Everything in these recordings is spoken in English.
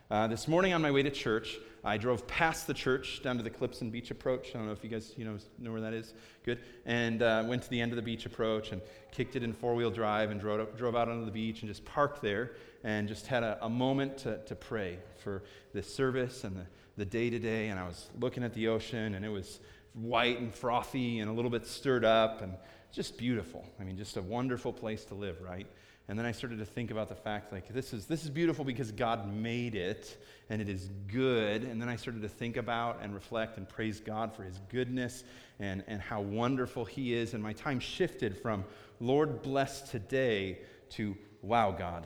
This morning on my way to church, I drove past the church down to the Clipson Beach Approach. I don't know if you guys know where that is. Good. And went to the end of the beach approach and kicked it in four-wheel drive and drove out onto the beach and just parked there and just had a moment to pray for this service and the day-to-day. And I was looking at the ocean, and it was white and frothy and a little bit stirred up and just beautiful. I mean, just a wonderful place to live, right? And then I started to think about the fact, like, this is beautiful because God made it, and it is good. And then I started to think about and reflect and praise God for His goodness and how wonderful He is. And my time shifted from, Lord, bless today, to, wow, God,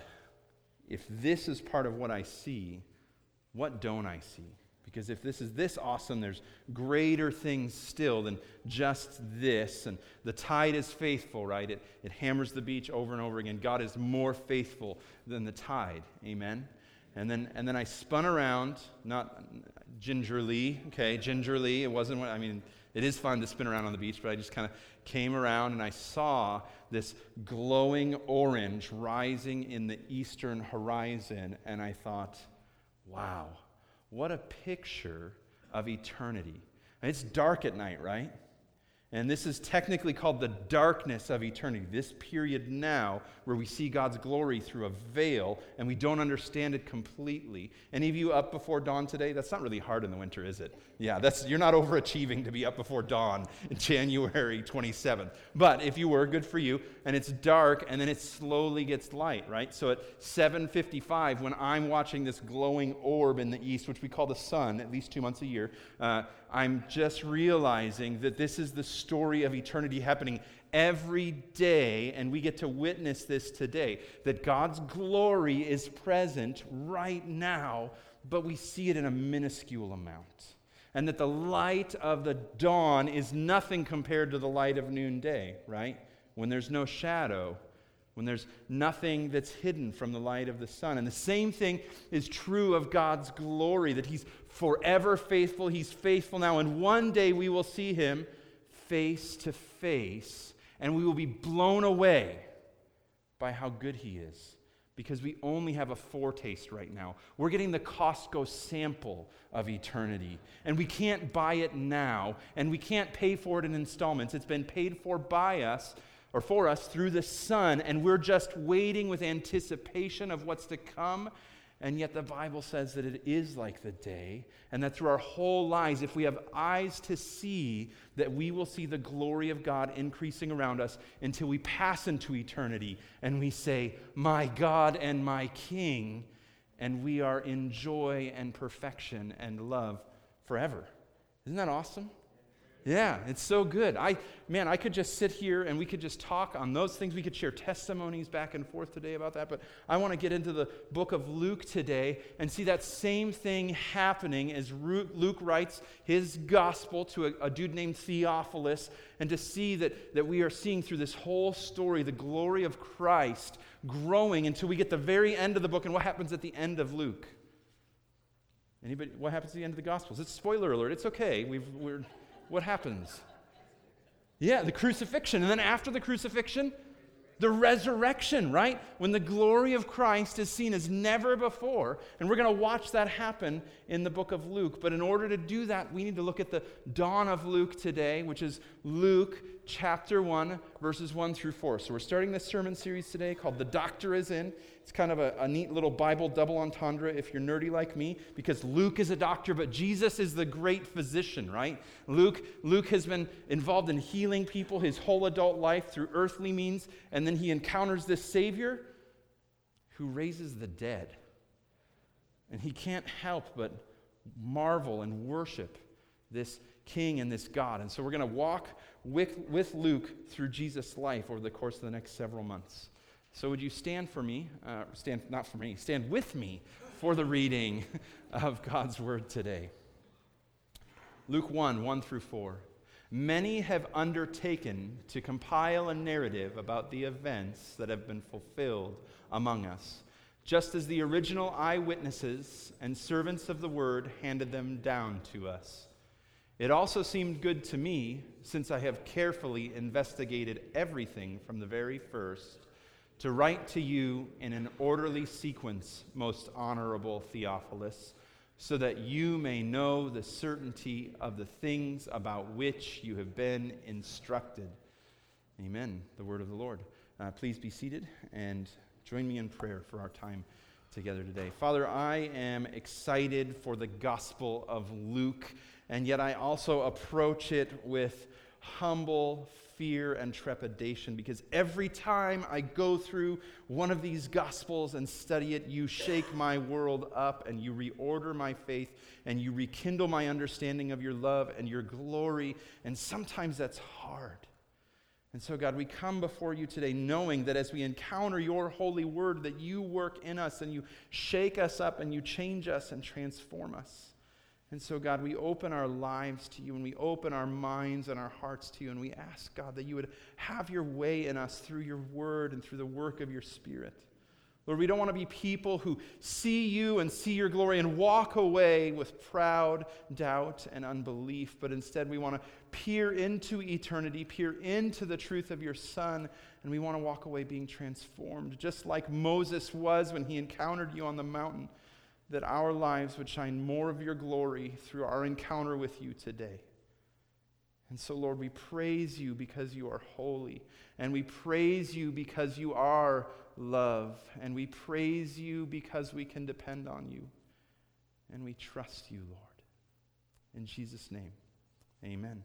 if this is part of what I see, what don't I see? Because if this is this awesome, there's greater things still than just this. And the tide is faithful, right? It hammers the beach over and over again. God is more faithful than the tide. Amen? And then I spun around, not gingerly, okay? Gingerly. It wasn't, it is fun to spin around on the beach, but I just kind of came around and I saw this glowing orange rising in the eastern horizon. And I thought, wow. What a picture of eternity. And it's dark at night, right? And this is technically called the darkness of eternity. This period now where we see God's glory through a veil and we don't understand it completely. Any of you up before dawn today? That's not really hard in the winter, is it? Yeah, you're not overachieving to be up before dawn in January 27th. But if you were, good for you. And it's dark and then it slowly gets light, right? So at 7:55, when I'm watching this glowing orb in the east, which we call the sun at least 2 months a year, I'm just realizing that this is the story of eternity happening every day, and we get to witness this today, that God's glory is present right now, but we see it in a minuscule amount. And that the light of the dawn is nothing compared to the light of noonday, right? When there's no shadow, when there's nothing that's hidden from the light of the sun. And the same thing is true of God's glory, that He's forever faithful. He's faithful now, and one day we will see Him face to face, and we will be blown away by how good He is, because we only have a foretaste right now. We're getting the Costco sample of eternity, and we can't buy it now, and we can't pay for it in installments. It's been paid for by us, or for us, through the Son, and we're just waiting with anticipation of what's to come. And yet the Bible says that it is like the day, and that through our whole lives, if we have eyes to see, that we will see the glory of God increasing around us until we pass into eternity, and we say, my God and my King, and we are in joy and perfection and love forever. Isn't that awesome? Yeah, it's so good. I could just sit here and we could just talk on those things. We could share testimonies back and forth today about that, but I want to get into the book of Luke today and see that same thing happening as Luke writes his gospel to a dude named Theophilus, and to see that we are seeing through this whole story the glory of Christ growing until we get the very end of the book. And what happens at the end of Luke? Anybody? What happens at the end of the Gospels? It's spoiler alert. It's okay. What happens? Yeah, the crucifixion. And then after the crucifixion, the resurrection, right? When the glory of Christ is seen as never before. And we're going to watch that happen in the book of Luke. But in order to do that, we need to look at the dawn of Luke today, which is Luke chapter 1, verses 1 through 4. So we're starting this sermon series today called The Doctor is In. It's kind of a neat little Bible double entendre if you're nerdy like me, because Luke is a doctor, but Jesus is the great physician, right? Luke has been involved in healing people his whole adult life through earthly means, and then he encounters this Savior who raises the dead. And he can't help but marvel and worship this King and this God. And so we're going to walk with Luke through Jesus' life over the course of the next several months. So would you stand with me for the reading of God's word today. Luke 1 through 4. Many have undertaken to compile a narrative about the events that have been fulfilled among us, just as the original eyewitnesses and servants of the word handed them down to us. It also seemed good to me, since I have carefully investigated everything from the very first, to write to you in an orderly sequence, most honorable Theophilus, so that you may know the certainty of the things about which you have been instructed. Amen. The word of the Lord. Please be seated and join me in prayer for our time together today. Father, I am excited for the Gospel of Luke, and yet I also approach it with humble fear and trepidation, because every time I go through one of these Gospels and study it, you shake my world up and you reorder my faith and you rekindle my understanding of your love and your glory, and sometimes that's hard. And so, God, we come before you today knowing that as we encounter your holy word, that you work in us and you shake us up and you change us and transform us. And so, God, we open our lives to you and we open our minds and our hearts to you, and we ask, God, that you would have your way in us through your word and through the work of your Spirit. Lord, we don't want to be people who see you and see your glory and walk away with proud doubt and unbelief, but instead we want to peer into eternity, peer into the truth of your Son, and we want to walk away being transformed, just like Moses was when he encountered you on the mountain, that our lives would shine more of your glory through our encounter with you today. And so, Lord, we praise you because you are holy, and we praise you because you are love, and we praise you because we can depend on you, and we trust you, Lord. In Jesus' name, amen.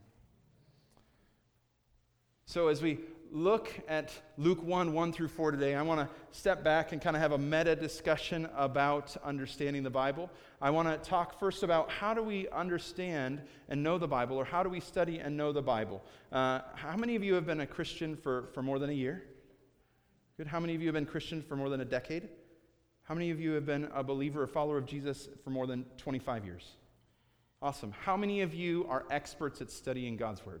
So as we look at Luke 1 through 4 today, I want to step back and kind of have a meta discussion about understanding the Bible. I want to talk first about how do we understand and know the Bible, or how do we study and know the Bible. How many of you have been a Christian for more than a year? Good. How many of you have been Christian for more than a decade? How many of you have been a believer or follower of Jesus for more than 25 years? Awesome. How many of you are experts at studying God's Word?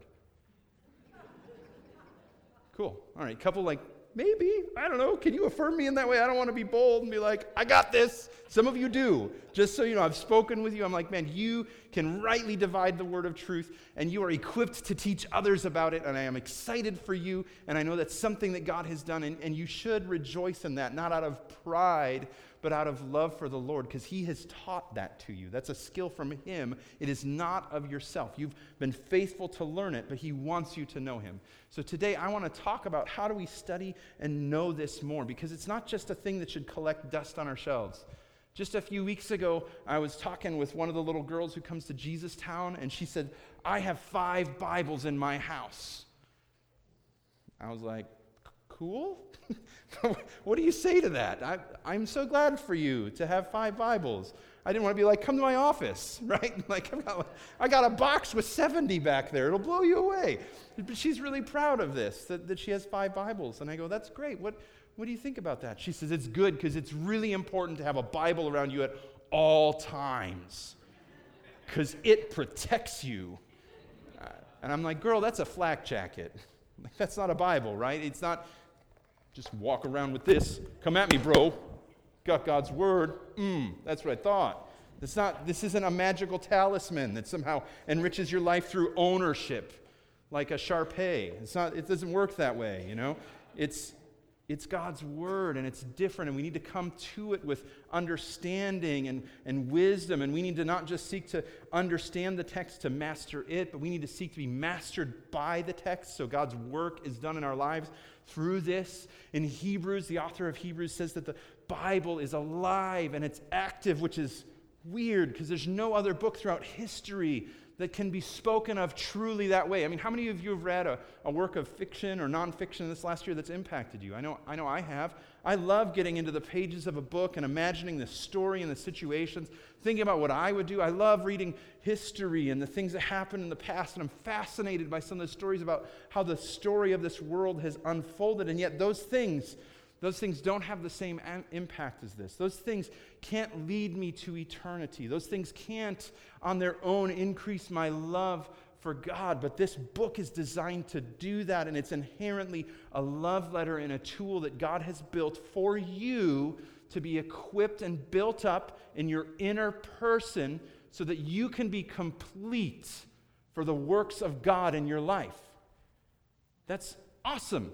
Cool. All right. Couple maybe. I don't know. Can you affirm me in that way? I don't want to be bold and be like, I got this. Some of you do. Just so you know, I've spoken with you. I'm like, man, you can rightly divide the word of truth, and you are equipped to teach others about it, and I am excited for you, and I know that's something that God has done, and you should rejoice in that, not out of pride, but out of love for the Lord, because he has taught that to you. That's a skill from him. It is not of yourself. You've been faithful to learn it, but he wants you to know him. So today I want to talk about how do we study and know this more, because it's not just a thing that should collect dust on our shelves. Just a few weeks ago, I was talking with one of the little girls who comes to Jesus Town, and she said, I have 5 Bibles in my house. I was like, cool? What do you say to that? I'm so glad for you to have 5 Bibles. I didn't want to be like, come to my office, right? Like, I got a box with 70 back there. It'll blow you away. But she's really proud of this, that she has 5 Bibles. And I go, that's great. What do you think about that? She says, it's good because it's really important to have a Bible around you at all times because it protects you. And I'm like, girl, that's a flak jacket. Like, that's not a Bible, right? It's not just walk around with this. Come at me, bro. Got God's word. That's what I thought. This isn't a magical talisman that somehow enriches your life through ownership, like a Sharpay. It doesn't work that way, you know? It's God's word, and it's different, and we need to come to it with understanding and wisdom, and we need to not just seek to understand the text to master it, but we need to seek to be mastered by the text, so God's work is done in our lives through this. In Hebrews, the author of Hebrews says that the Bible is alive and it's active, which is weird because there's no other book throughout history that can be spoken of truly that way. I mean, how many of you have read a work of fiction or nonfiction this last year that's impacted you? I know I have. I love getting into the pages of a book and imagining the story and the situations, thinking about what I would do. I love reading history and the things that happened in the past, and I'm fascinated by some of the stories about how the story of this world has unfolded, and yet those things don't have the same impact as this. Those things can't lead me to eternity. Those things can't, on their own, increase my love for God. But this book is designed to do that, and it's inherently a love letter and a tool that God has built for you to be equipped and built up in your inner person so that you can be complete for the works of God in your life. That's awesome.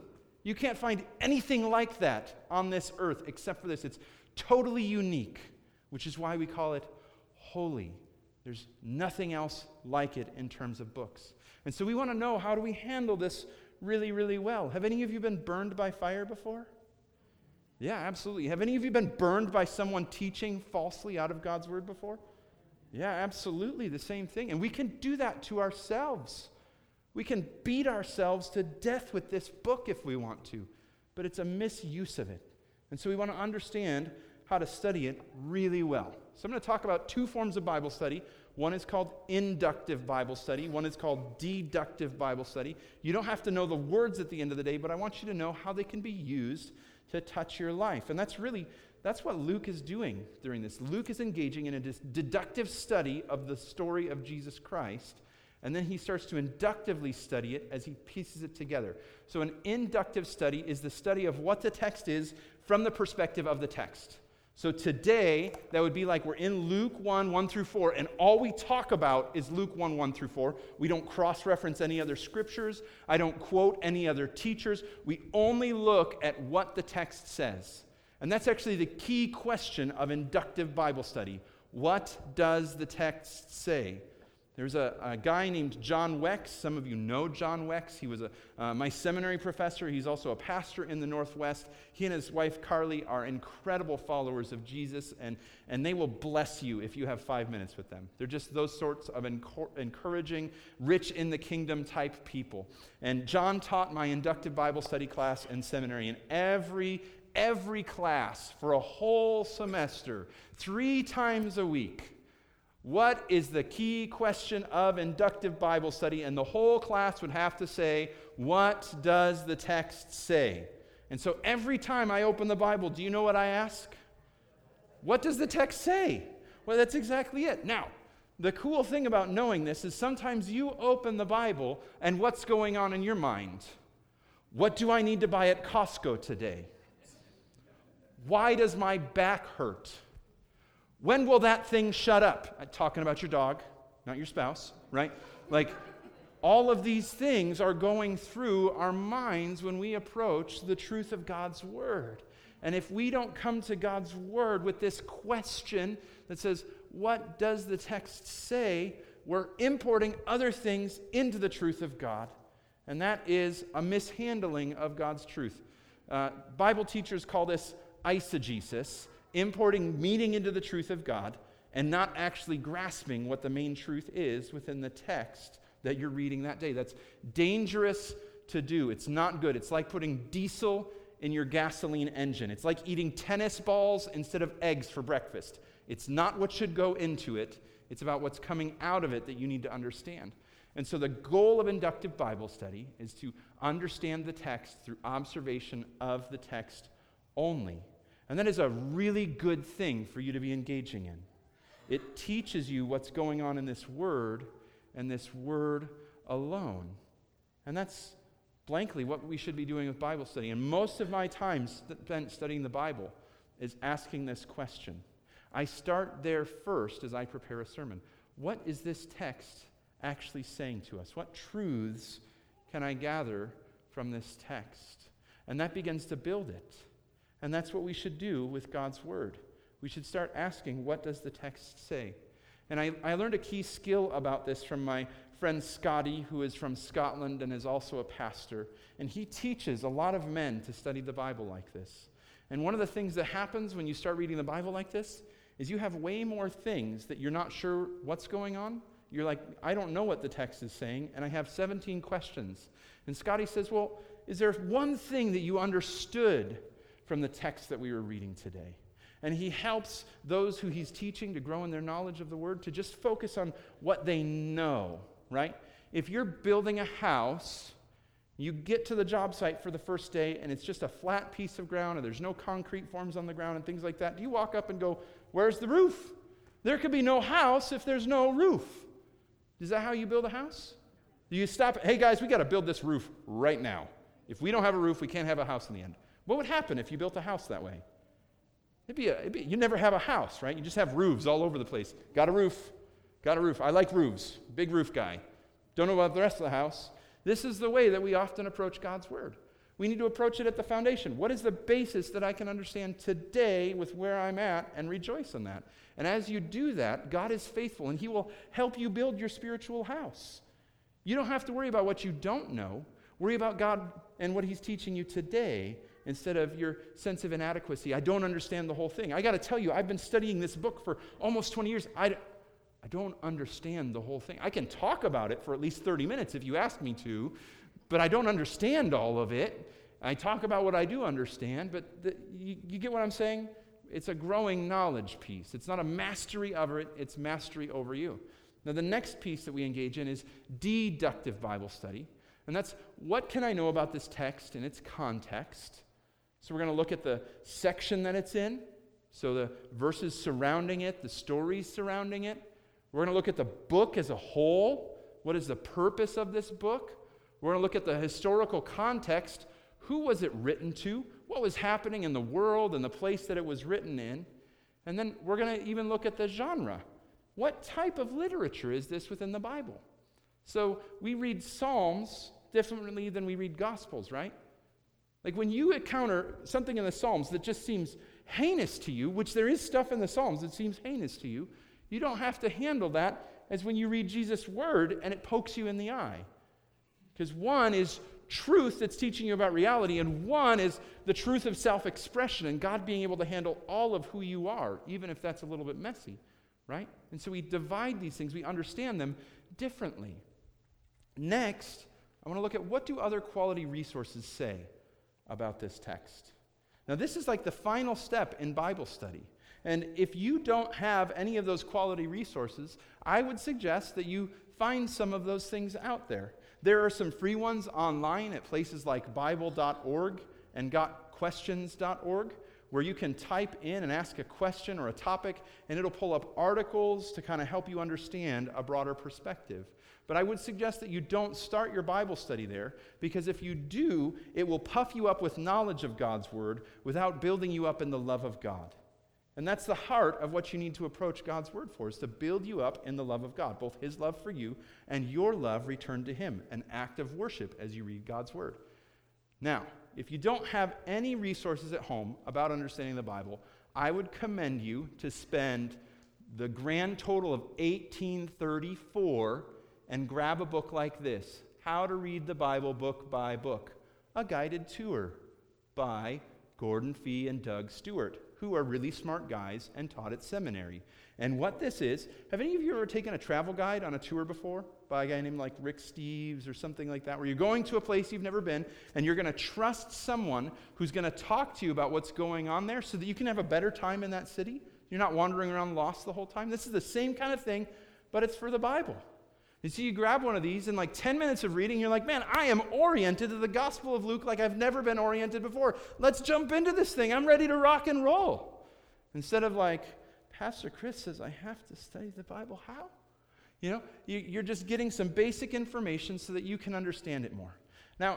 You can't find anything like that on this earth except for this. It's totally unique, which is why we call it holy. There's nothing else like it in terms of books. And so we want to know, how do we handle this really, really well? Have any of you been burned by fire before? Yeah, absolutely. Have any of you been burned by someone teaching falsely out of God's word before? Yeah, absolutely, the same thing. And we can do that to ourselves. We can beat ourselves to death with this book if we want to, but it's a misuse of it. And so we want to understand how to study it really well. So I'm going to talk about two forms of Bible study. One is called inductive Bible study. One is called deductive Bible study. You don't have to know the words at the end of the day, but I want you to know how they can be used to touch your life. And that's what Luke is doing during this. Luke is engaging in a deductive study of the story of Jesus Christ, and then he starts to inductively study it as he pieces it together. So an inductive study is the study of what the text is from the perspective of the text. So today, that would be like we're in Luke 1, 1 through 4, and all we talk about is Luke 1, 1 through 4. We don't cross-reference any other scriptures. I don't quote any other teachers. We only look at what the text says. And that's actually the key question of inductive Bible study. What does the text say? There's a guy named John Wex. Some of you know John Wex. He was my seminary professor. He's also a pastor in the Northwest. He and his wife, Carly, are incredible followers of Jesus, and they will bless you if you have 5 minutes with them. They're just those sorts of encouraging, rich in the kingdom type people. And John taught my inductive Bible study class in seminary, and every class for a whole semester, 3 times a week. What is the key question of inductive Bible study? And the whole class would have to say, what does the text say? And so every time I open the Bible, do you know what I ask? What does the text say? Well, that's exactly it. Now, the cool thing about knowing this is sometimes you open the Bible and what's going on in your mind? What do I need to buy at Costco today? Why does my back hurt? When will that thing shut up? I'm talking about your dog, not your spouse, right? Like, all of these things are going through our minds when we approach the truth of God's Word. And if we don't come to God's Word with this question that says, what does the text say? We're importing other things into the truth of God. And that is a mishandling of God's truth. Bible teachers call this eisegesis, importing meaning into the truth of God and not actually grasping what the main truth is within the text that you're reading that day. That's dangerous to do. It's not good. It's like putting diesel in your gasoline engine. It's like eating tennis balls instead of eggs for breakfast. It's not what should go into it. It's about what's coming out of it that you need to understand. And so the goal of inductive Bible study is to understand the text through observation of the text only. And that is a really good thing for you to be engaging in. It teaches you what's going on in this word and this word alone. And that's blankly what we should be doing with Bible study. And most of my time spent studying the Bible is asking this question. I start there first as I prepare a sermon. What is this text actually saying to us? What truths can I gather from this text? And that begins to build it. And that's what we should do with God's Word. We should start asking, what does the text say? And I learned a key skill about this from my friend Scotty, who is from Scotland and is also a pastor. And he teaches a lot of men to study the Bible like this. And one of the things that happens when you start reading the Bible like this is you have way more things that you're not sure what's going on. You're like, I don't know what the text is saying, and I have 17 questions. And Scotty says, well, is there one thing that you understood from the text that we were reading today? And he helps those who he's teaching to grow in their knowledge of the Word to just focus on what they know, right? If you're building a house, you get to the job site for the first day and it's just a flat piece of ground and there's no concrete forms on the ground and things like that. Do you walk up and go, where's the roof? There could be no house if there's no roof. Is that how you build a house? Do you stop, hey guys, we got to build this roof right now. If we don't have a roof, we can't have a house in the end. What would happen if you built a house that way? You never have a house, right? You just have roofs all over the place. Got a roof. I like roofs. Big roof guy. Don't know about the rest of the house. This is the way that we often approach God's Word. We need to approach it at the foundation. What is the basis that I can understand today with where I'm at and rejoice in that? And as you do that, God is faithful, and he will help you build your spiritual house. You don't have to worry about what you don't know. Worry about God and what he's teaching you today instead of your sense of inadequacy. I don't understand the whole thing. I got to tell you, I've been studying this book for almost 20 years. I don't understand the whole thing. I can talk about it for at least 30 minutes if you ask me to, but I don't understand all of it. I talk about what I do understand, but you get what I'm saying? It's a growing knowledge piece. It's not a mastery over it, it's mastery over you. Now, the next piece that we engage in is deductive Bible study, and that's what can I know about this text in its context? So we're going to look at the section that it's in, so the verses surrounding it, the stories surrounding it. We're going to look at the book as a whole. What is the purpose of this book? We're going to look at the historical context. Who was it written to? What was happening in the world and the place that it was written in? And then we're going to even look at the genre. What type of literature is this within the Bible? So we read Psalms differently than we read Gospels, right? Like when you encounter something in the Psalms that just seems heinous to you, which there is stuff in the Psalms that seems heinous to you, you don't have to handle that as when you read Jesus' word and it pokes you in the eye. Because one is truth that's teaching you about reality, and one is the truth of self-expression and God being able to handle all of who you are, even if that's a little bit messy, right? And so we divide these things, we understand them differently. Next, I want to look at what do other quality resources say about this text. Now, this is like the final step in Bible study. And if you don't have any of those quality resources, I would suggest that you find some of those things out there. There are some free ones online at places like Bible.org and GotQuestions.org, where you can type in and ask a question or a topic, and it'll pull up articles to kind of help you understand a broader perspective. But I would suggest that you don't start your Bible study there, because if you do, it will puff you up with knowledge of God's Word without building you up in the love of God. And that's the heart of what you need to approach God's Word for, is to build you up in the love of God, both His love for you and your love returned to Him, an act of worship as you read God's Word. Now, if you don't have any resources at home about understanding the Bible, I would commend you to spend the grand total of $18.34 and grab a book like this, How to Read the Bible Book by Book, a guided tour by Gordon Fee and Doug Stewart, who are really smart guys and taught at seminary. And what this is, have any of you ever taken a travel guide on a tour before by a guy named like Rick Steves or something like that, where you're going to a place you've never been and you're going to trust someone who's going to talk to you about what's going on there so that you can have a better time in that city? You're not wandering around lost the whole time. This is the same kind of thing, but it's for the Bible. You see, you grab one of these, in like 10 minutes of reading, you're like, man, I am oriented to the Gospel of Luke like I've never been oriented before. Let's jump into this thing. I'm ready to rock and roll. Instead of like, Pastor Chris says I have to study the Bible. How? You know, you're just getting some basic information so that you can understand it more. Now,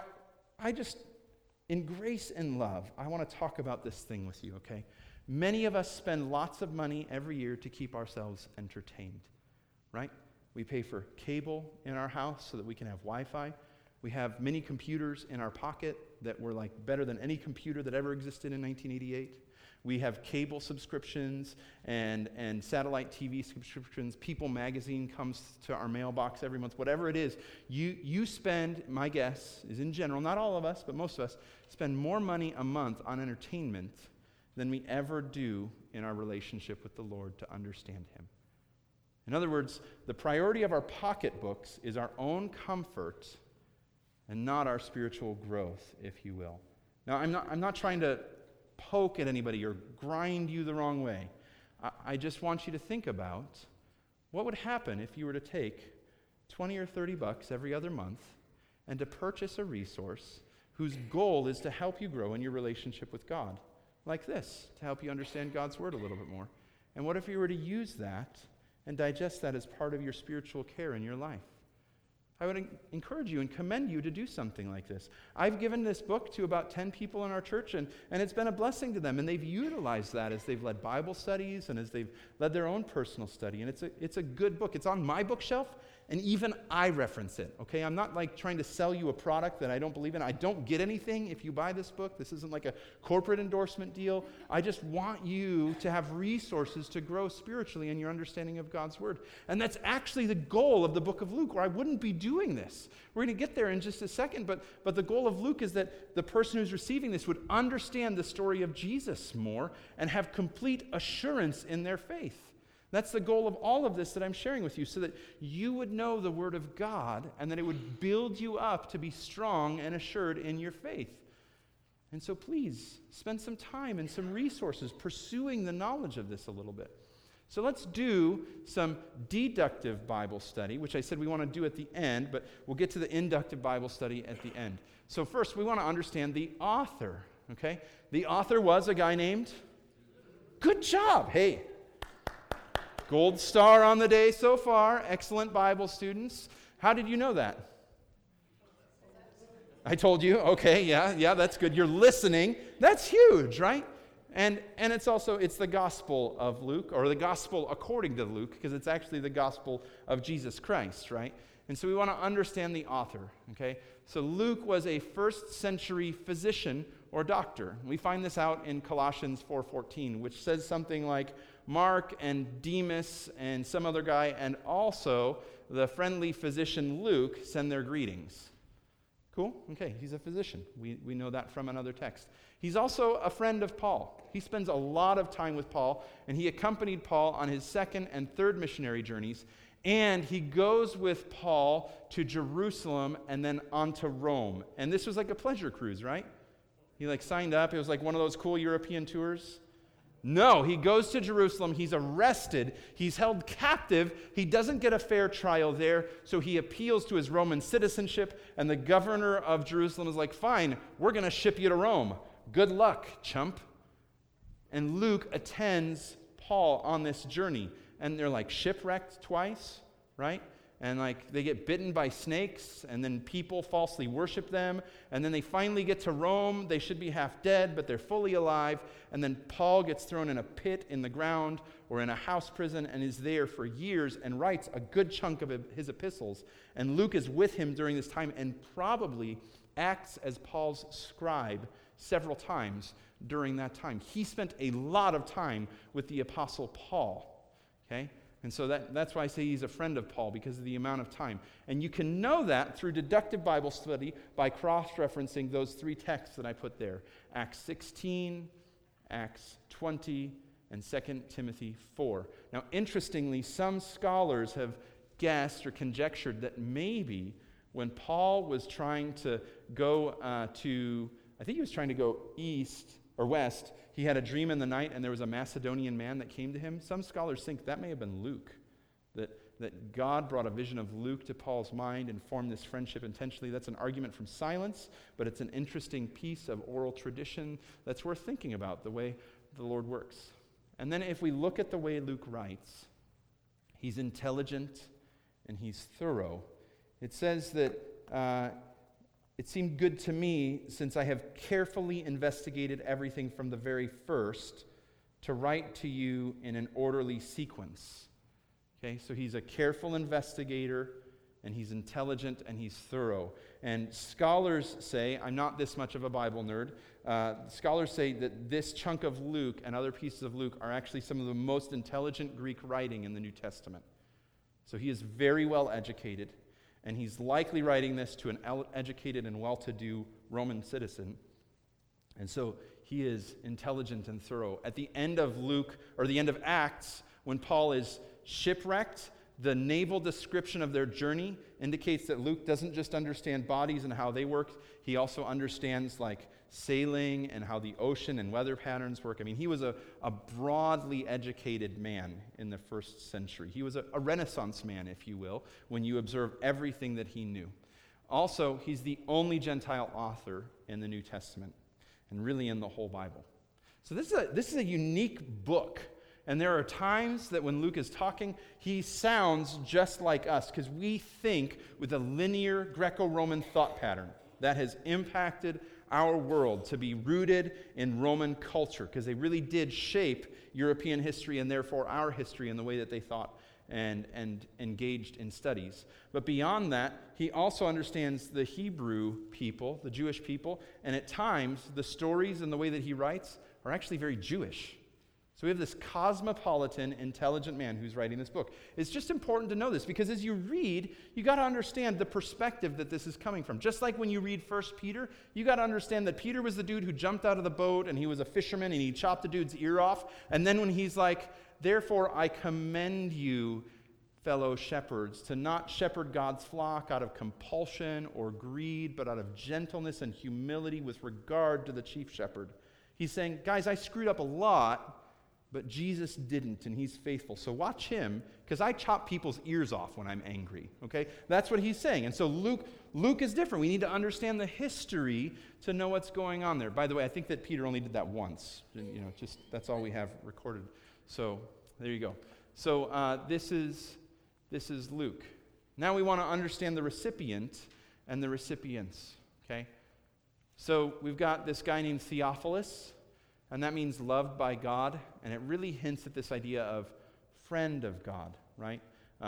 in grace and love, I want to talk about this thing with you, okay? Many of us spend lots of money every year to keep ourselves entertained, right? We pay for cable in our house so that we can have Wi-Fi. We have mini computers in our pocket that were like better than any computer that ever existed in 1988. We have cable subscriptions and satellite TV subscriptions. People magazine comes to our mailbox every month. Whatever it is, you spend, my guess is in general, not all of us, but most of us, spend more money a month on entertainment than we ever do in our relationship with the Lord to understand Him. In other words, the priority of our pocketbooks is our own comfort and not our spiritual growth, if you will. Now, I'm not trying to poke at anybody or grind you the wrong way. I just want you to think about what would happen if you were to take $20 or $30 every other month and to purchase a resource whose goal is to help you grow in your relationship with God, like this, to help you understand God's Word a little bit more. And what if you were to use that and digest that as part of your spiritual care in your life? I would encourage you and commend you to do something like this. I've given this book to about 10 people in our church, and it's been a blessing to them, and they've utilized that as they've led Bible studies and as they've led their own personal study, and it's a good book. It's on my bookshelf, and even I reference it, okay? I'm not like trying to sell you a product that I don't believe in. I don't get anything if you buy this book. This isn't like a corporate endorsement deal. I just want you to have resources to grow spiritually in your understanding of God's Word. And that's actually the goal of the book of Luke, or I wouldn't be doing this. We're going to get there in just a second, but the goal of Luke is that the person who's receiving this would understand the story of Jesus more and have complete assurance in their faith. That's the goal of all of this that I'm sharing with you, so that you would know the Word of God and that it would build you up to be strong and assured in your faith. And so please, spend some time and some resources pursuing the knowledge of this a little bit. So let's do some deductive Bible study, which I said we want to do at the end, but we'll get to the inductive Bible study at the end. So first, we want to understand the author, okay? The author was a guy named? Good job! Hey! Gold star on the day so far. Excellent Bible students. How did you know that? I told you. Okay, yeah, that's good. You're listening. That's huge, right? And it's the Gospel of Luke, or the Gospel according to Luke, because it's actually the Gospel of Jesus Christ, right? And so we want to understand the author, okay? So Luke was a first century physician or doctor. We find this out in Colossians 4:14, which says something like, Mark and Demas and some other guy, and also the friendly physician Luke send their greetings. Cool? Okay, he's a physician. We know that from another text. He's also a friend of Paul. He spends a lot of time with Paul, and he accompanied Paul on his second and third missionary journeys, and he goes with Paul to Jerusalem and then on to Rome. And this was like a pleasure cruise, right? He signed up. It was like one of those cool European tours. No, he goes to Jerusalem, he's arrested, he's held captive, he doesn't get a fair trial there, so he appeals to his Roman citizenship, and the governor of Jerusalem is like, fine, we're going to ship you to Rome. Good luck, chump. And Luke attends Paul on this journey, and they're shipwrecked twice, right? And they get bitten by snakes, and then people falsely worship them, and then they finally get to Rome. They should be half dead, but they're fully alive, and then Paul gets thrown in a pit in the ground or in a house prison and is there for years and writes a good chunk of his epistles. And Luke is with him during this time and probably acts as Paul's scribe several times during that time. He spent a lot of time with the Apostle Paul, okay? And so that's why I say he's a friend of Paul, because of the amount of time. And you can know that through deductive Bible study by cross-referencing those three texts that I put there. Acts 16, Acts 20, and 2 Timothy 4. Now, interestingly, some scholars have guessed or conjectured that maybe when Paul was trying to go I think he was trying to go east or west, he had a dream in the night, and there was a Macedonian man that came to him. Some scholars think that may have been Luke, that God brought a vision of Luke to Paul's mind and formed this friendship intentionally. That's an argument from silence, but it's an interesting piece of oral tradition that's worth thinking about, the way the Lord works. And then if we look at the way Luke writes, he's intelligent and he's thorough. It says that it seemed good to me, since I have carefully investigated everything from the very first, to write to you in an orderly sequence. Okay, so he's a careful investigator, and he's intelligent, and he's thorough. And scholars say, I'm not this much of a Bible nerd, scholars say that this chunk of Luke and other pieces of Luke are actually some of the most intelligent Greek writing in the New Testament. So he is very well educated, and he's likely writing this to an educated and well-to-do Roman citizen. And so he is intelligent and thorough. At the end of Luke, or the end of Acts, when Paul is shipwrecked, the naval description of their journey indicates that Luke doesn't just understand bodies and how they work, he also understands sailing and how the ocean and weather patterns work. I mean, he was a broadly educated man in the first century. He was a Renaissance man, if you will, when you observe everything that he knew. Also, he's the only Gentile author in the New Testament, and really in the whole Bible. So this is a unique book. And there are times that when Luke is talking, he sounds just like us, because we think with a linear Greco-Roman thought pattern that has impacted our world to be rooted in Roman culture, because they really did shape European history and therefore our history in the way that they thought and engaged in studies. But beyond that, he also understands the Hebrew people, the Jewish people, and at times the stories and the way that he writes are actually very Jewish. So we have this cosmopolitan, intelligent man who's writing this book. It's just important to know this because as you read, you got to understand the perspective that this is coming from. Just like when you read 1 Peter, you got to understand that Peter was the dude who jumped out of the boat and he was a fisherman and he chopped the dude's ear off. And then when he's like, therefore I commend you, fellow shepherds, to not shepherd God's flock out of compulsion or greed, but out of gentleness and humility with regard to the chief shepherd. He's saying, guys, I screwed up a lot, but Jesus didn't, and he's faithful. So watch him, because I chop people's ears off when I'm angry, okay? That's what he's saying. And so Luke is different. We need to understand the history to know what's going on there. By the way, I think that Peter only did that once. Just that's all we have recorded. So there you go. So this is Luke. Now we want to understand the recipient and the recipients, okay? So we've got this guy named Theophilus, and that means loved by God, and it really hints at this idea of friend of God, right?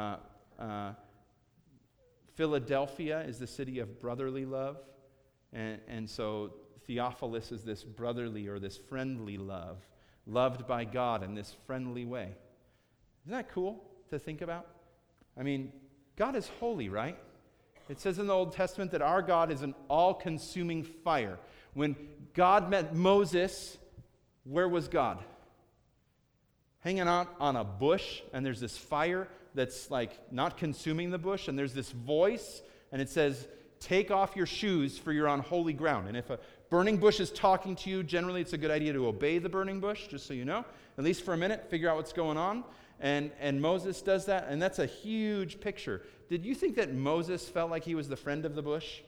Philadelphia is the city of brotherly love, and so Theophilus is this brotherly or this friendly love, loved by God in this friendly way. Isn't that cool to think about? I mean, God is holy, right? It says in the Old Testament that our God is an all-consuming fire. When God met Moses, where was God? Hanging out on a bush, and there's this fire that's like not consuming the bush, and there's this voice, and it says, take off your shoes for you're on holy ground. And if a burning bush is talking to you, generally it's a good idea to obey the burning bush, just so you know, at least for a minute, figure out what's going on. And Moses does that, and that's a huge picture. Did you think that Moses felt like he was the friend of the bush?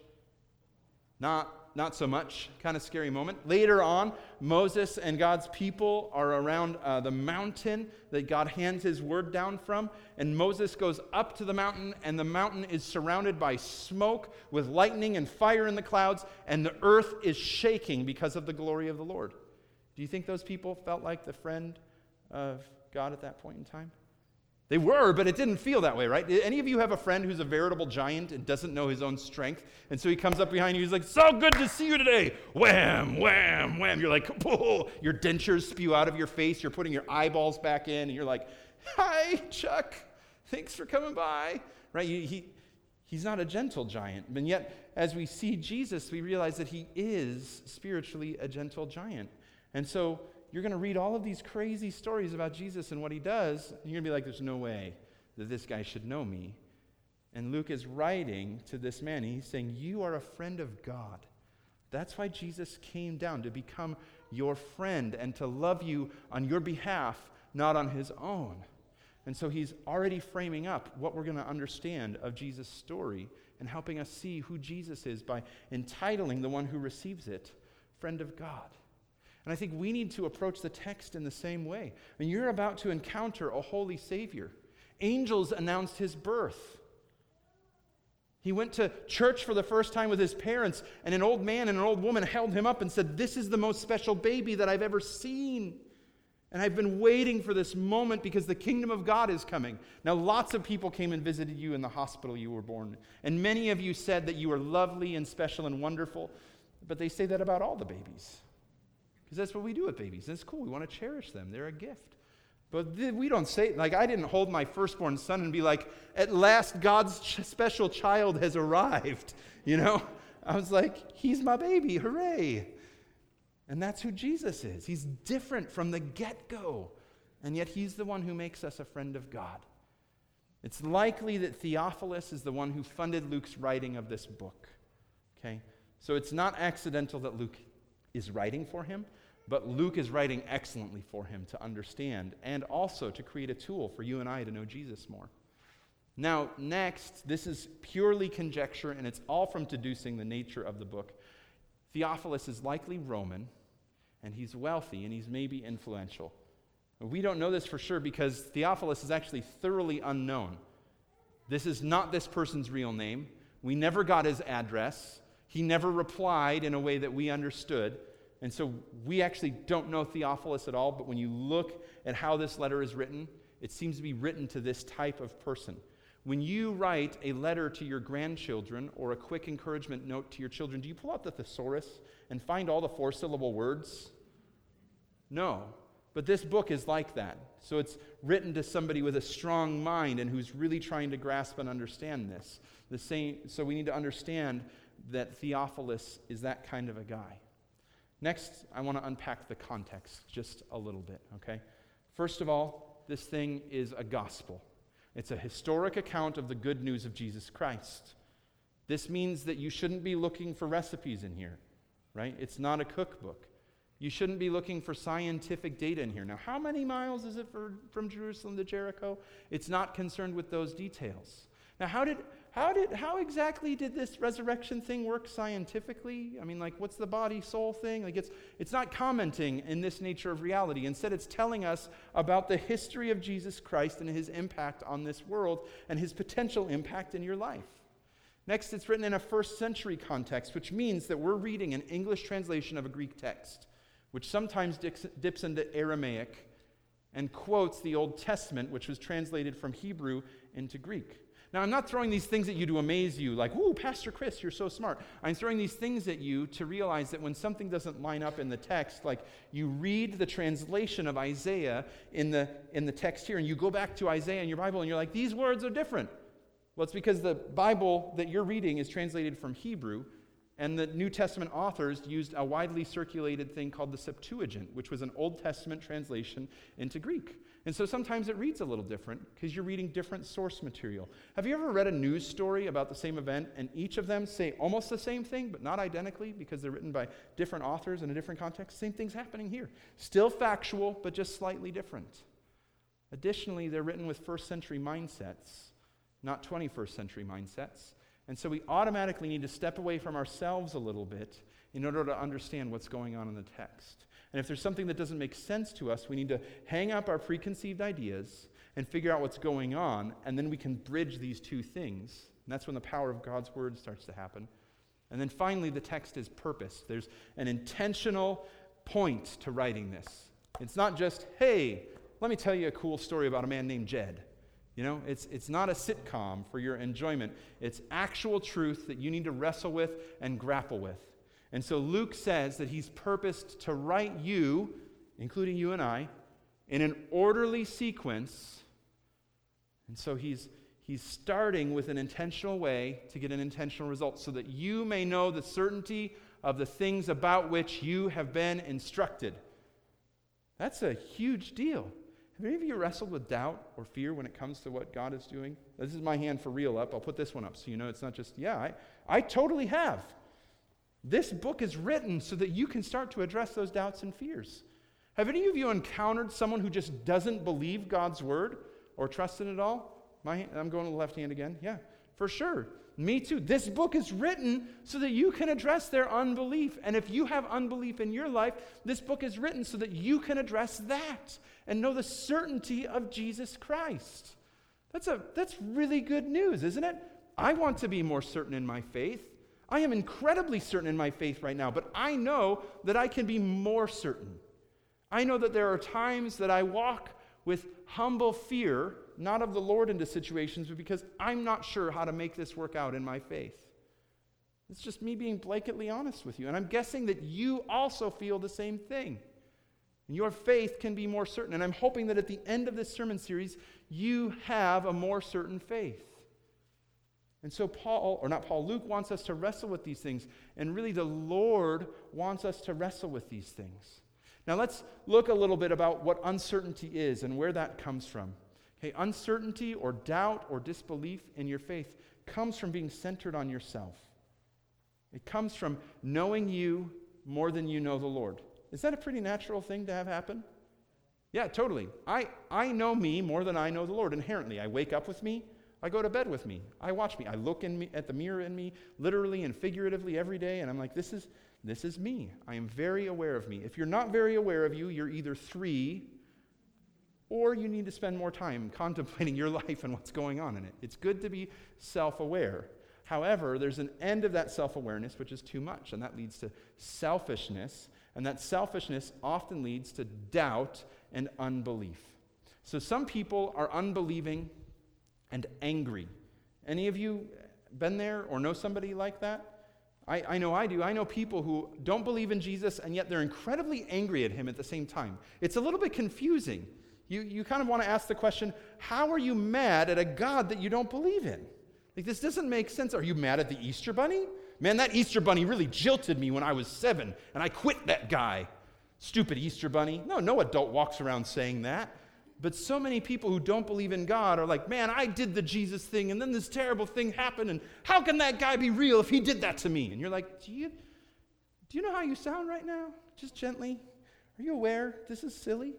Not so much. Kind of scary moment. Later on, Moses and God's people are around the mountain that God hands his word down from. And Moses goes up to the mountain, and the mountain is surrounded by smoke with lightning and fire in the clouds, and the earth is shaking because of the glory of the Lord. Do you think those people felt like the friend of God at that point in time? They were, but it didn't feel that way, right? Any of you have a friend who's a veritable giant and doesn't know his own strength? And so he comes up behind you, he's like, so good to see you today. Wham, wham, wham. You're like, whoa. Your dentures spew out of your face. You're putting your eyeballs back in, and you're like, hi, Chuck. Thanks for coming by. Right? He's not a gentle giant. And yet, as we see Jesus, we realize that he is spiritually a gentle giant. And so you're going to read all of these crazy stories about Jesus and what he does, and you're going to be like, there's no way that this guy should know me. And Luke is writing to this man, and he's saying, you are a friend of God. That's why Jesus came down, to become your friend and to love you on your behalf, not on his own. And so he's already framing up what we're going to understand of Jesus' story and helping us see who Jesus is by entitling the one who receives it, friend of God. And I think we need to approach the text in the same way. And you're about to encounter a holy Savior. Angels announced his birth. He went to church for the first time with his parents, and an old man and an old woman held him up and said, this is the most special baby that I've ever seen. And I've been waiting for this moment because the kingdom of God is coming. Now, lots of people came and visited you in the hospital you were born in. And many of you said that you were lovely and special and wonderful. But they say that about all the babies. Because that's what we do with babies. And it's cool. We want to cherish them. They're a gift. But we don't say, like, I didn't hold my firstborn son and be like, at last God's special child has arrived. You know? I was like, he's my baby. Hooray. And that's who Jesus is. He's different from the get-go. And yet he's the one who makes us a friend of God. It's likely that Theophilus is the one who funded Luke's writing of this book. Okay? So it's not accidental that Luke is writing for him. But Luke is writing excellently for him to understand and also to create a tool for you and I to know Jesus more. Now, next, this is purely conjecture, and it's all from deducing the nature of the book. Theophilus is likely Roman, and he's wealthy, and he's maybe influential. We don't know this for sure because Theophilus is actually thoroughly unknown. This is not this person's real name. We never got his address. He never replied in a way that we understood. And so we actually don't know Theophilus at all, but when you look at how this letter is written, it seems to be written to this type of person. When you write a letter to your grandchildren or a quick encouragement note to your children, do you pull out the thesaurus and find all the 4-syllable words? No. But this book is like that. So it's written to somebody with a strong mind and who's really trying to grasp and understand this. So we need to understand that Theophilus is that kind of a guy. Next, I want to unpack the context just a little bit, okay? First of all, this thing is a gospel. It's a historic account of the good news of Jesus Christ. This means that you shouldn't be looking for recipes in here, right? It's not a cookbook. You shouldn't be looking for scientific data in here. Now, how many miles is it from Jerusalem to Jericho? It's not concerned with those details. Now, how exactly did this resurrection thing work scientifically? I mean, like, what's the body-soul thing? Like, it's not commenting in this nature of reality. Instead, it's telling us about the history of Jesus Christ and his impact on this world and his potential impact in your life. Next, it's written in a first-century context, which means that we're reading an English translation of a Greek text, which sometimes dips into Aramaic and quotes the Old Testament, which was translated from Hebrew into Greek. Now, I'm not throwing these things at you to amaze you, like, "Ooh, Pastor Chris, you're so smart." I'm throwing these things at you to realize that when something doesn't line up in the text, like you read the translation of Isaiah in the text here, and you go back to Isaiah in your Bible, and you're like, "These words are different." Well, it's because the Bible that you're reading is translated from Hebrew, and the New Testament authors used a widely circulated thing called the Septuagint, which was an Old Testament translation into Greek. And so sometimes it reads a little different because you're reading different source material. Have you ever read a news story about the same event and each of them say almost the same thing, but not identically because they're written by different authors in a different context? Same thing's happening here. Still factual, but just slightly different. Additionally, they're written with first-century mindsets, not 21st century mindsets. And so we automatically need to step away from ourselves a little bit in order to understand what's going on in the text. And if there's something that doesn't make sense to us, we need to hang up our preconceived ideas and figure out what's going on, and then we can bridge these two things. And that's when the power of God's word starts to happen. And then finally, the text is purpose. There's an intentional point to writing this. It's not just, "Hey, let me tell you a cool story about a man named Jed." You know, it's not a sitcom for your enjoyment. It's actual truth that you need to wrestle with and grapple with. And so Luke says that he's purposed to write you, including you and I, in an orderly sequence. And so he's starting with an intentional way to get an intentional result so that you may know the certainty of the things about which you have been instructed. That's a huge deal. Have any of you wrestled with doubt or fear when it comes to what God is doing? This is my hand for real up. I'll put this one up so you know it's not just, I totally have. This book is written so that you can start to address those doubts and fears. Have any of you encountered someone who just doesn't believe God's word or trust in it all? I'm going to the left hand again. Yeah, for sure. Me too. This book is written so that you can address their unbelief. And if you have unbelief in your life, this book is written so that you can address that and know the certainty of Jesus Christ. That's really good news, isn't it? I want to be more certain in my faith. I am incredibly certain in my faith right now, but I know that I can be more certain. I know that there are times that I walk with humble fear, not of the Lord into situations, but because I'm not sure how to make this work out in my faith. It's just me being blatantly honest with you. And I'm guessing that you also feel the same thing. And your faith can be more certain. And I'm hoping that at the end of this sermon series, you have a more certain faith. And so Luke wants us to wrestle with these things. And really the Lord wants us to wrestle with these things. Now let's look a little bit about what uncertainty is and where that comes from. Okay, uncertainty or doubt or disbelief in your faith comes from being centered on yourself. It comes from knowing you more than you know the Lord. Is that a pretty natural thing to have happen? Yeah, totally. I know me more than I know the Lord inherently. I wake up with me. I go to bed with me. I watch me. I look at the mirror in me, literally and figuratively every day, and I'm like, this is me. I am very aware of me. If you're not very aware of you, you're either 3, or you need to spend more time contemplating your life and what's going on in it. It's good to be self-aware. However, there's an end of that self-awareness, which is too much, and that leads to selfishness, and that selfishness often leads to doubt and unbelief. So some people are unbelieving and angry. Any of you been there or know somebody like that? I know I do. I know people who don't believe in Jesus, and yet they're incredibly angry at him at the same time. It's a little bit confusing. You kind of want to ask the question, how are you mad at a God that you don't believe in? Like, this doesn't make sense. Are you mad at the Easter Bunny? Man, that Easter Bunny really jilted me when I was 7, and I quit that guy. Stupid Easter Bunny. No adult walks around saying that. But so many people who don't believe in God are like, man, I did the Jesus thing, and then this terrible thing happened, and how can that guy be real if he did that to me? And you're like, do you know how you sound right now? Just gently. Are you aware this is silly?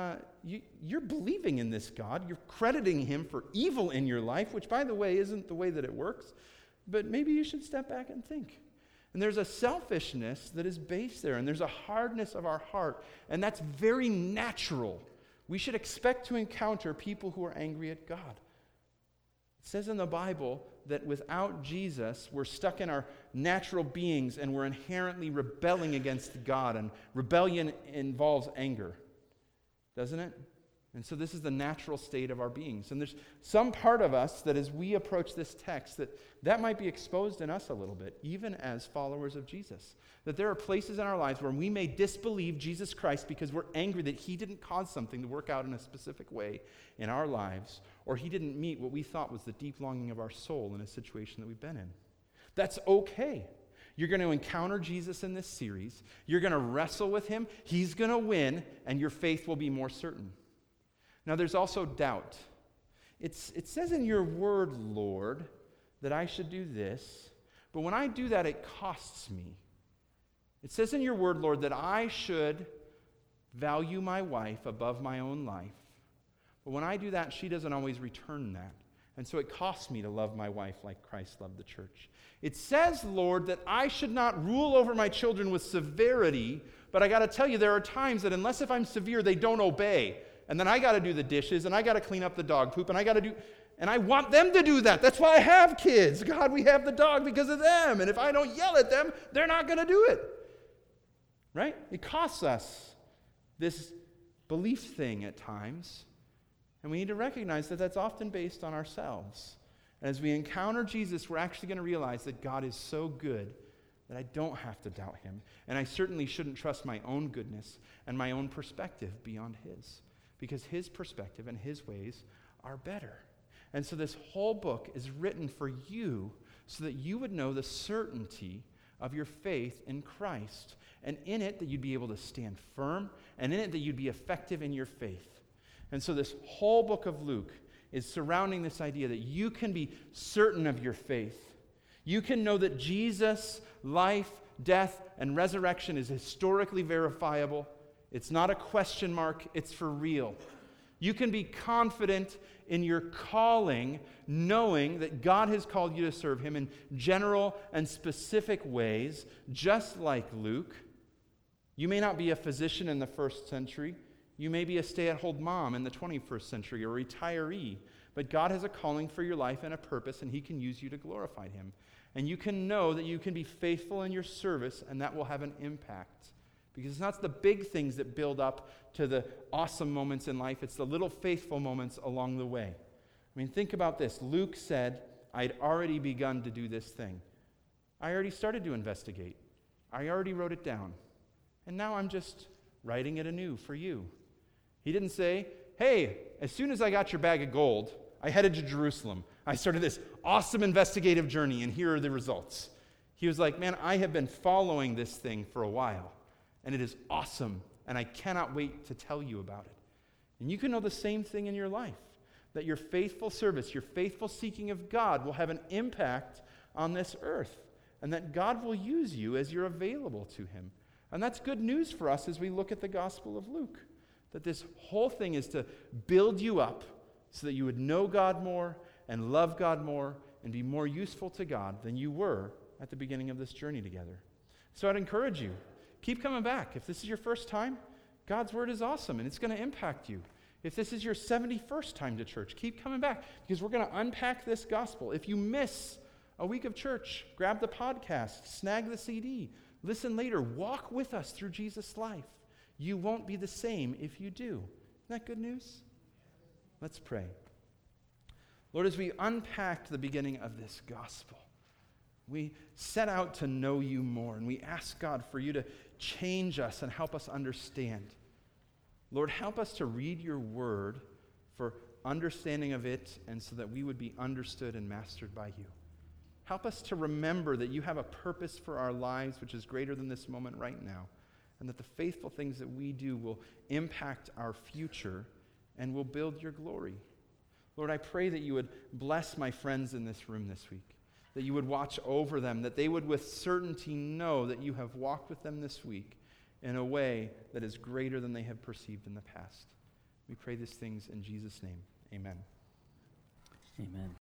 You're believing in this God. You're crediting him for evil in your life, which, by the way, isn't the way that it works. But maybe you should step back and think. And there's a selfishness that is based there, and there's a hardness of our heart, and that's very natural. We should expect to encounter people who are angry at God. It says in the Bible that without Jesus, we're stuck in our natural beings and we're inherently rebelling against God, and rebellion involves anger, doesn't it? And so this is the natural state of our beings. And there's some part of us that as we approach this text, that might be exposed in us a little bit, even as followers of Jesus. That there are places in our lives where we may disbelieve Jesus Christ because we're angry that he didn't cause something to work out in a specific way in our lives, or he didn't meet what we thought was the deep longing of our soul in a situation that we've been in. That's okay. You're going to encounter Jesus in this series. You're going to wrestle with him. He's going to win, and your faith will be more certain. Now, there's also doubt. It says in your word, Lord, that I should do this, but when I do that, it costs me. It says in your word, Lord, that I should value my wife above my own life, but when I do that, she doesn't always return that. And so it costs me to love my wife like Christ loved the church. It says, Lord, that I should not rule over my children with severity, but I got to tell you, there are times that unless if I'm severe, they don't obey. And then I got to do the dishes, and I got to clean up the dog poop, and I want them to do that. That's why I have kids. God, we have the dog because of them. And if I don't yell at them, they're not going to do it. Right? It costs us this belief thing at times. And we need to recognize that that's often based on ourselves. And as we encounter Jesus, we're actually going to realize that God is so good that I don't have to doubt him. And I certainly shouldn't trust my own goodness and my own perspective beyond his, because his perspective and his ways are better. And so this whole book is written for you so that you would know the certainty of your faith in Christ. And in it, that you'd be able to stand firm, and in it, that you'd be effective in your faith. And so this whole book of Luke is surrounding this idea that you can be certain of your faith. You can know that Jesus' life, death, and resurrection is historically verifiable. It's not a question mark, it's for real. You can be confident in your calling, knowing that God has called you to serve him in general and specific ways, just like Luke. You may not be a physician in the first century. You may be a stay-at-home mom in the 21st century or a retiree, but God has a calling for your life and a purpose, and he can use you to glorify him. And you can know that you can be faithful in your service, and that will have an impact. Because it's not the big things that build up to the awesome moments in life. It's the little faithful moments along the way. I mean, think about this. Luke said, I'd already begun to do this thing. I already started to investigate. I already wrote it down. And now I'm just writing it anew for you. He didn't say, hey, as soon as I got your bag of gold, I headed to Jerusalem. I started this awesome investigative journey, and here are the results. He was like, man, I have been following this thing for a while. And it is awesome, and I cannot wait to tell you about it. And you can know the same thing in your life, that your faithful service, your faithful seeking of God will have an impact on this earth, and that God will use you as you're available to him. And that's good news for us as we look at the Gospel of Luke, that this whole thing is to build you up so that you would know God more and love God more and be more useful to God than you were at the beginning of this journey together. So I'd encourage you, keep coming back. If this is your first time, God's word is awesome, and it's going to impact you. If this is your 71st time to church, keep coming back, because we're going to unpack this gospel. If you miss a week of church, grab the podcast, snag the CD, listen later, walk with us through Jesus' life. You won't be the same if you do. Isn't that good news? Let's pray. Lord, as we unpacked the beginning of this gospel, we set out to know you more, and we ask, God, for you to change us and help us understand. Lord, help us to read your word for understanding of it and so that we would be understood and mastered by you. Help us to remember that you have a purpose for our lives which is greater than this moment right now, and that the faithful things that we do will impact our future and will build your glory. Lord, I pray that you would bless my friends in this room this week, that you would watch over them, that they would with certainty know that you have walked with them this week in a way that is greater than they have perceived in the past. We pray these things in Jesus' name. Amen. Amen.